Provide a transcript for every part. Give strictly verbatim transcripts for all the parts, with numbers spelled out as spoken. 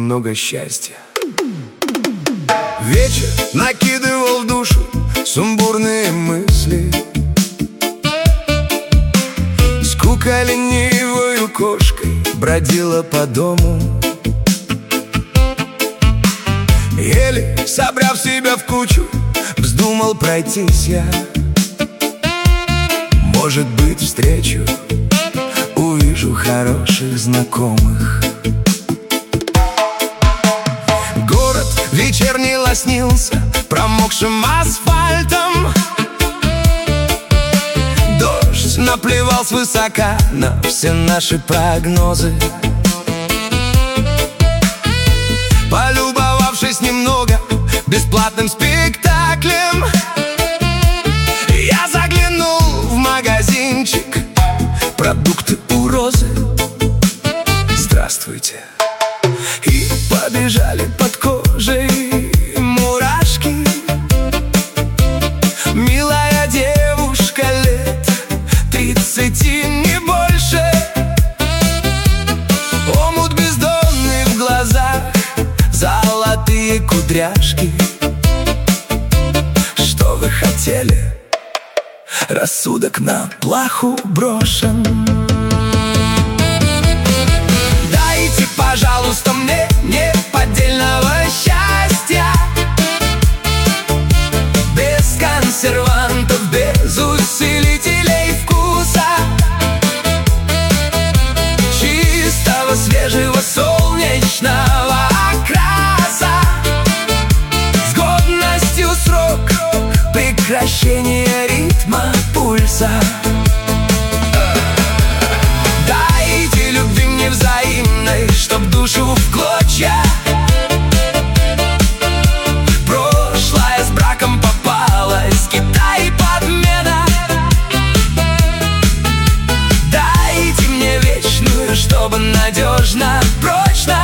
немного счастья. Вечер накидывал в душу сумбурные мысли. Скука ленивою кошкой бродила по дому. Еле собрав себя в кучу, вздумал пройтись я. Может быть, встречу, увижу хороших знакомых. Город вечерний лоснился промокшим асфальтом. Дождь наплевал свысока на все наши прогнозы. Полюбовавшись немного бесплатным спектаклем, я заглянул в магазинчик. Продукты у Розы, здравствуйте. И побежали под кожей мурашки. Милая девушка лет тридцати, не больше. Омут бездонный в глазах, золотые кудряшки. Что вы хотели? Рассудок на плаху брошен. Дайте, пожалуйста, мне неподдельного счастья, без консервантов, без усилителей вкуса, чистого, свежего, солнечного окраса, с годностью срок прекращения ритма пульса. Дайте любви мне взаимной, чтоб душу в клочья. Прошлое с браком попалось, Китай подмена. Дайте мне вечную, чтобы надежно, прочно,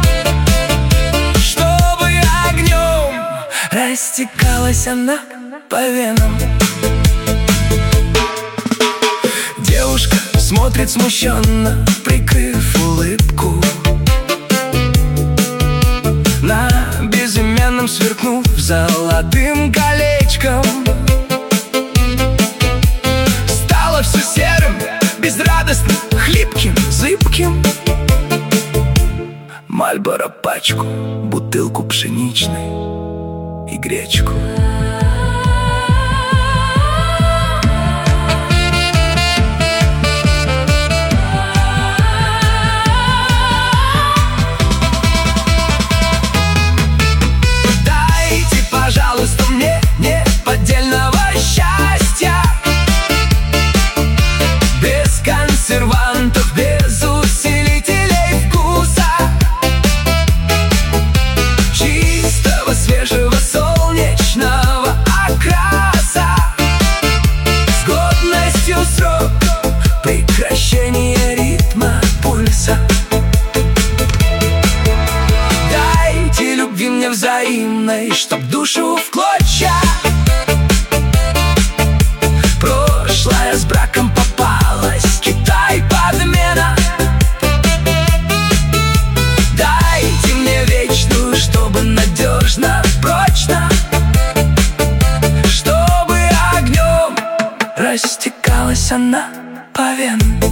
чтобы огнем растекалась она по венам. Девушка смотрит смущенно, прикрыв улыбку. На безымянном сверкнув золотым колечком. Стало все серым, безрадостным, хлипким, зыбким. Мальборо пачку, бутылку пшеничной и гречку. Пожалуйста, мне неподдельного счастья, без консервантов, без усилителей вкуса, чистого, свежего, солнечного окраса, с годностью срок прекращения ритма пульса. Дайте любви мне взаимной, чтоб душу в клочья. Прошлое с браком попалось, Китай подмена. Дайте мне вечную, чтобы надежно, прочно, чтобы огнем растекалась она по венам.